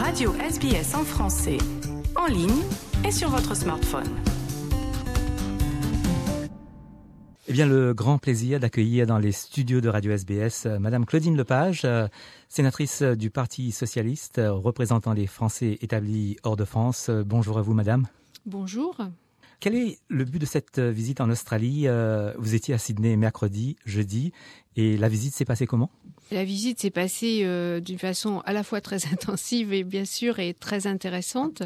Radio SBS en français, en ligne et sur votre smartphone. Eh bien, le grand plaisir d'accueillir dans les studios de Radio SBS Madame Claudine Lepage, sénatrice du Parti socialiste, représentant les Français établis hors de France. Bonjour à vous, Madame. Bonjour. Quel est le but de cette visite en Australie ? Vous étiez à Sydney mercredi, jeudi, et la visite s'est passée comment ? La visite s'est passée d'une façon à la fois très intensive et bien sûr et très intéressante.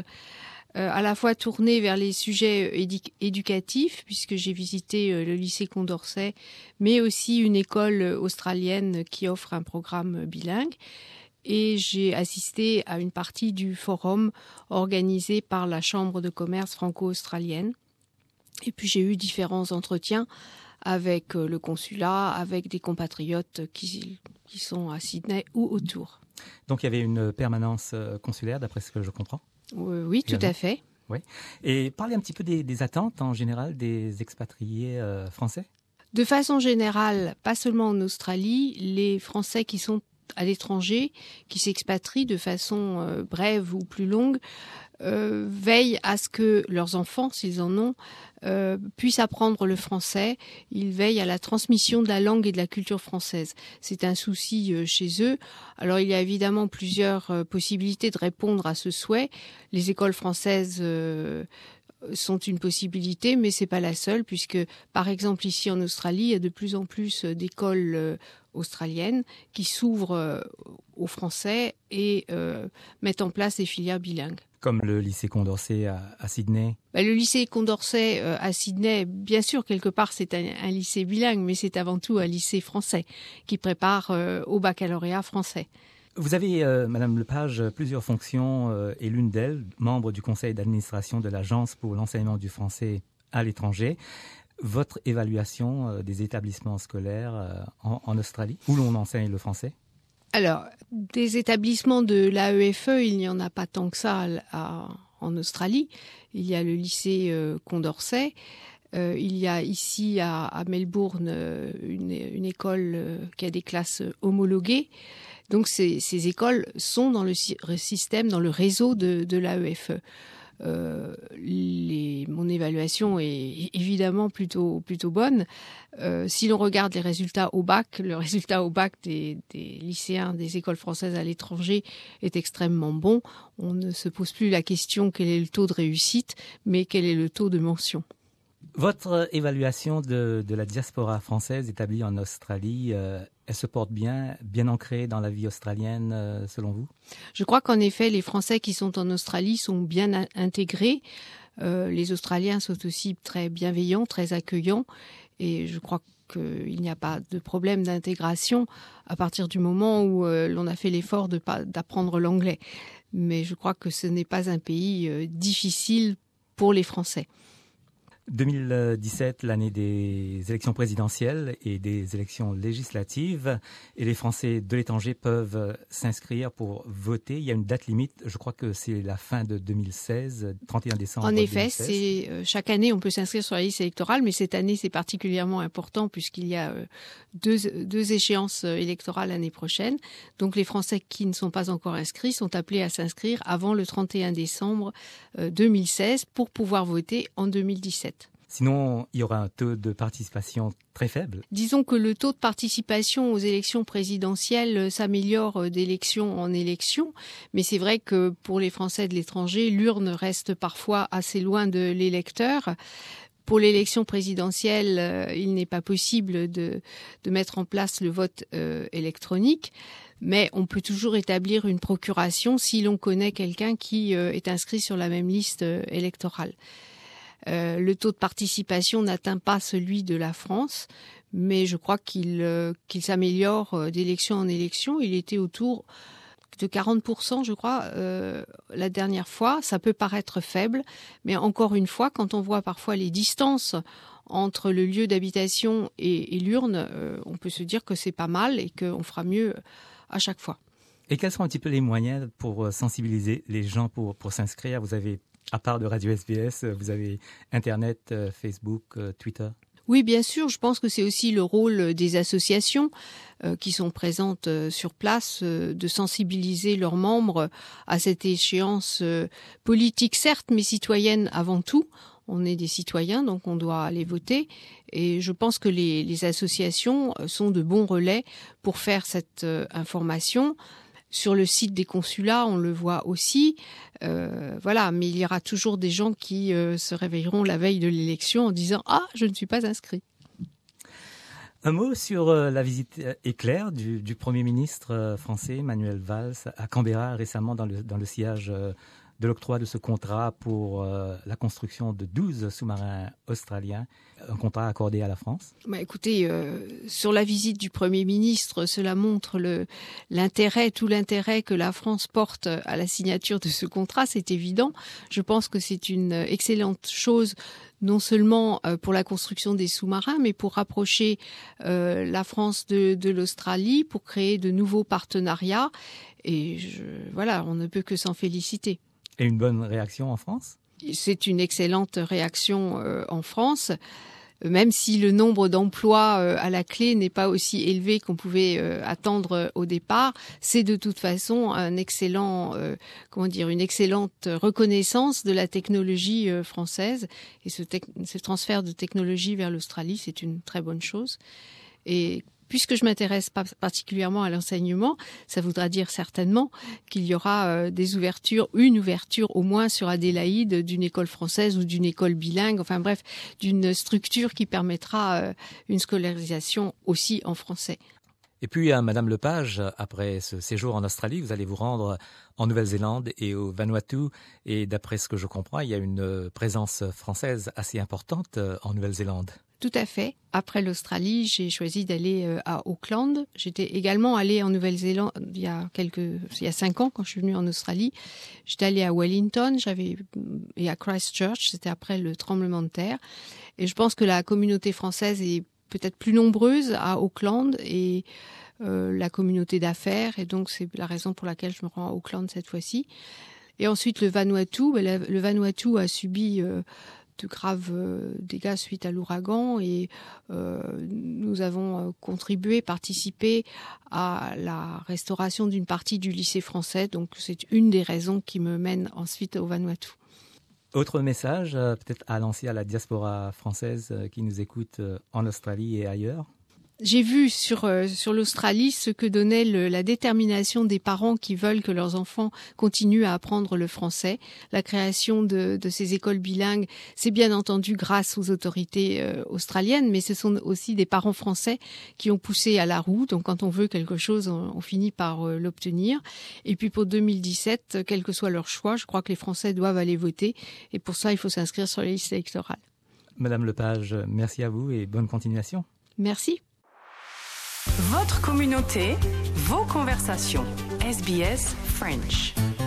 À la fois tournée vers les sujets éducatifs, puisque j'ai visité le lycée Condorcet, mais aussi une école australienne qui offre un programme bilingue. Et j'ai assisté à une partie du forum organisé par la Chambre de commerce franco-australienne. Et puis j'ai eu différents entretiens avec le consulat, avec des compatriotes qui sont à Sydney ou autour. Donc il y avait une permanence consulaire, d'après ce que je comprends ? Oui, tout à fait. Oui. Et parlez un petit peu des attentes en général des expatriés français. De façon générale, pas seulement en Australie, les Français qui sont à l'étranger, qui s'expatrient de façon brève ou plus longue, veillent à ce que leurs enfants, s'ils en ont, puissent apprendre le français. Ils veillent à la transmission de la langue et de la culture française. C'est un souci chez eux. Alors il y a évidemment plusieurs possibilités de répondre à ce souhait. Les écoles françaises sont une possibilité, mais c'est pas la seule, puisque par exemple ici en Australie, il y a de plus en plus d'écoles australiennes qui s'ouvrent aux Français et mettent en place des filières bilingues. Comme le lycée Condorcet à Sydney. Le lycée Condorcet à Sydney, bien sûr, quelque part, c'est un lycée bilingue, mais c'est avant tout un lycée français qui prépare au baccalauréat français. Vous avez, Madame Lepage, plusieurs fonctions et l'une d'elles, membre du conseil d'administration de l'Agence pour l'enseignement du français à l'étranger. Votre évaluation des établissements scolaires en Australie, où l'on enseigne le français ? Alors, des établissements de l'AEFE, il n'y en a pas tant que ça en Australie. Il y a le lycée Condorcet. Il y a ici à Melbourne une école qui a des classes homologuées. Donc ces écoles sont dans le système, dans le réseau de l'AEFE. Mon évaluation est évidemment plutôt bonne. Si l'on regarde les résultats au bac, le résultat au bac des lycéens des écoles françaises à l'étranger est extrêmement bon. On ne se pose plus la question quel est le taux de réussite, mais quel est le taux de mention. Votre évaluation de la diaspora française établie en Australie, elle se porte bien ancrée dans la vie australienne, selon vous ? Je crois qu'en effet, les Français qui sont en Australie sont bien intégrés. Les Australiens sont aussi très bienveillants, très accueillants. Et je crois qu'il n'y a pas de problème d'intégration à partir du moment où l'on a fait l'effort d'apprendre l'anglais. Mais je crois que ce n'est pas un pays difficile pour les Français. 2017, l'année des élections présidentielles et des élections législatives, et les Français de l'étranger peuvent s'inscrire pour voter. Il y a une date limite, je crois que c'est la fin de 2016, 31 décembre 2016. En effet, chaque année on peut s'inscrire sur la liste électorale, mais cette année c'est particulièrement important puisqu'il y a deux échéances électorales l'année prochaine. Donc les Français qui ne sont pas encore inscrits sont appelés à s'inscrire avant le 31 décembre 2016 pour pouvoir voter en 2017. Sinon, il y aura un taux de participation très faible. Disons que le taux de participation aux élections présidentielles s'améliore d'élection en élection, mais c'est vrai que pour les Français de l'étranger, l'urne reste parfois assez loin de l'électeur. Pour l'élection présidentielle, il n'est pas possible de mettre en place le vote électronique, mais on peut toujours établir une procuration si l'on connaît quelqu'un qui est inscrit sur la même liste électorale. Le taux de participation n'atteint pas celui de la France, mais je crois qu'il s'améliore d'élection en élection. Il était autour de 40%, je crois, la dernière fois. Ça peut paraître faible, mais encore une fois, quand on voit parfois les distances entre le lieu d'habitation et l'urne, on peut se dire que c'est pas mal et qu'on fera mieux à chaque fois. Et quels sont un petit peu les moyens pour sensibiliser les gens pour s'inscrire ? Vous avez, à part de Radio SBS, vous avez Internet, Facebook, Twitter ? Oui, bien sûr. Je pense que c'est aussi le rôle des associations qui sont présentes sur place, de sensibiliser leurs membres à cette échéance politique, certes, mais citoyenne avant tout. On est des citoyens, donc on doit aller voter. Et je pense que les associations sont de bons relais pour faire cette information. Sur le site des consulats, on le voit aussi. Voilà, mais il y aura toujours des gens qui se réveilleront la veille de l'élection en disant « Ah, je ne suis pas inscrit ». Un mot sur la visite éclair du Premier ministre français, Manuel Valls, à Canberra récemment dans le sillage de l'octroi de ce contrat pour la construction de 12 sous-marins australiens, un contrat accordé à la France. Écoutez, sur la visite du Premier ministre, cela montre tout l'intérêt que la France porte à la signature de ce contrat, c'est évident. Je pense que c'est une excellente chose, non seulement pour la construction des sous-marins, mais pour rapprocher la France de l'Australie, pour créer de nouveaux partenariats. Et voilà, on ne peut que s'en féliciter. Et une bonne réaction en France ? C'est une excellente réaction en France, même si le nombre d'emplois à la clé n'est pas aussi élevé qu'on pouvait attendre au départ. C'est de toute façon une excellente reconnaissance de la technologie française. Et ce transfert de technologie vers l'Australie, c'est une très bonne chose. Et puisque je m'intéresse pas particulièrement à l'enseignement, ça voudra dire certainement qu'il y aura une ouverture au moins sur Adélaïde d'une école française ou d'une école bilingue, enfin bref, d'une structure qui permettra une scolarisation aussi en français. Et puis, Madame Lepage, après ce séjour en Australie, vous allez vous rendre en Nouvelle-Zélande et au Vanuatu. Et d'après ce que je comprends, il y a une présence française assez importante en Nouvelle-Zélande. Tout à fait. Après l'Australie, j'ai choisi d'aller à Auckland. J'étais également allée en Nouvelle-Zélande il y a 5 ans quand je suis venue en Australie. J'étais allée à Wellington et à Christchurch. C'était après le tremblement de terre. Et je pense que la communauté française est peut-être plus nombreuse à Auckland et la communauté d'affaires. Et donc, c'est la raison pour laquelle je me rends à Auckland cette fois-ci. Et ensuite, le Vanuatu. Le Vanuatu a subi de graves dégâts suite à l'ouragan et nous avons participé à la restauration d'une partie du lycée français. Donc c'est une des raisons qui me mène ensuite au Vanuatu. Autre message peut-être à lancer à la diaspora française qui nous écoute en Australie et ailleurs? J'ai vu sur l'Australie ce que donnait la détermination des parents qui veulent que leurs enfants continuent à apprendre le français. La création de ces écoles bilingues, c'est bien entendu grâce aux autorités australiennes, mais ce sont aussi des parents français qui ont poussé à la roue. Donc quand on veut quelque chose, on finit par l'obtenir. Et puis pour 2017, quel que soit leur choix, je crois que les Français doivent aller voter. Et pour ça, il faut s'inscrire sur les listes électorales. Madame Lepage, merci à vous et bonne continuation. Merci. Votre communauté, vos conversations. SBS French.